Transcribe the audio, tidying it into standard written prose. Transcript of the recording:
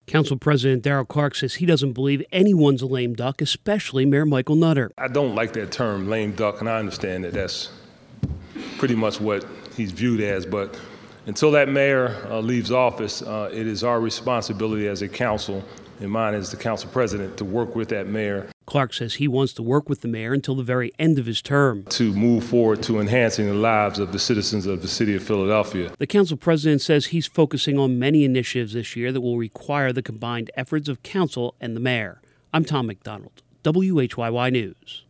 Council President Darrell Clark says he doesn't believe anyone's a lame duck, especially Mayor Michael Nutter. I don't like that term, lame duck, and I understand that that's pretty much what he's viewed as, but until that mayor leaves office, it is our responsibility as a council, and mine as the council president, to work with that mayor. Clark says he wants to work with the mayor until the very end of his term to move forward to enhancing the lives of the citizens of the city of Philadelphia. The council president says he's focusing on many initiatives this year that will require the combined efforts of council and the mayor. I'm Tom McDonald, WHYY News.